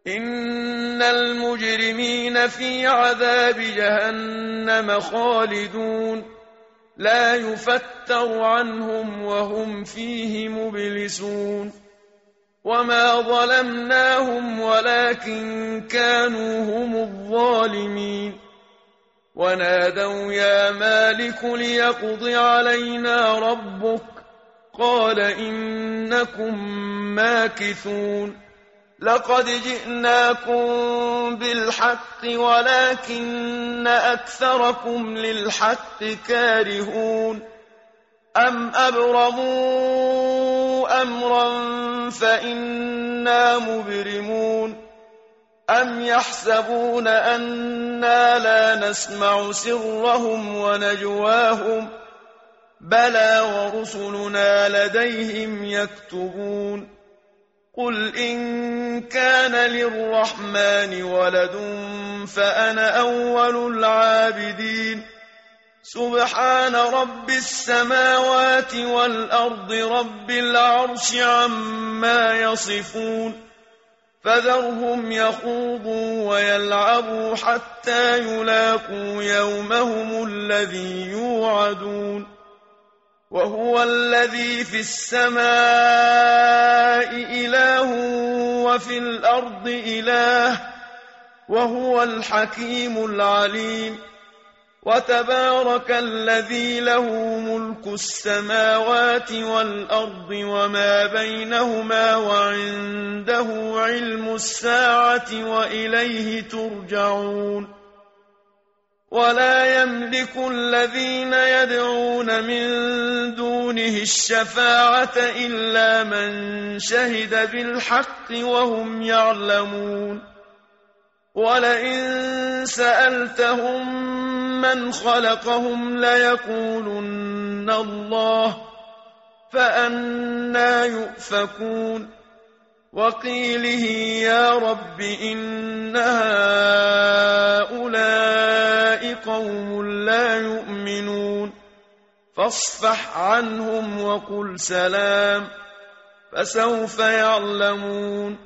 إن المجرمين في عذاب جهنم خالدون لا يفتر عنهم وهم فيه مبلسون وما ظلمناهم ولكن كانوا هم الظالمين ونادوا يا مالك ليقض علينا ربك قال إنكم ماكثون لقد جئناكم بالحق ولكن أكثركم للحق كارهون أم أبرموا أمرا فإنا مبرمون أم يحسبون أنا لا نسمع سرهم ونجواهم بلى ورسلنا لديهم يكتبون قل إن كان للرحمن ولد فأنا أول العابدين سبحان رب السماوات والأرض رب العرش عما يصفون فذرهم يخوضوا ويلعبوا حتى يلاقوا يومهم الذي يوعدون وهو الذي في السماء إله وفي الأرض إله وهو الحكيم العليم وتبارك الذي له ملك السماوات والأرض وما بينهما وعنده علم الساعة وإليه ترجعون ولا يملك الذين يدعون من دونه الشفاعة إلا من شهد بالحق وهم يعلمون ولئن سألتهم من خلقهم ليقولن الله فأنى يؤفكون وقيله يا رب إن هؤلاء قوم لا يؤمنون فاصفح عنهم وقل سلام فسوف يعلمون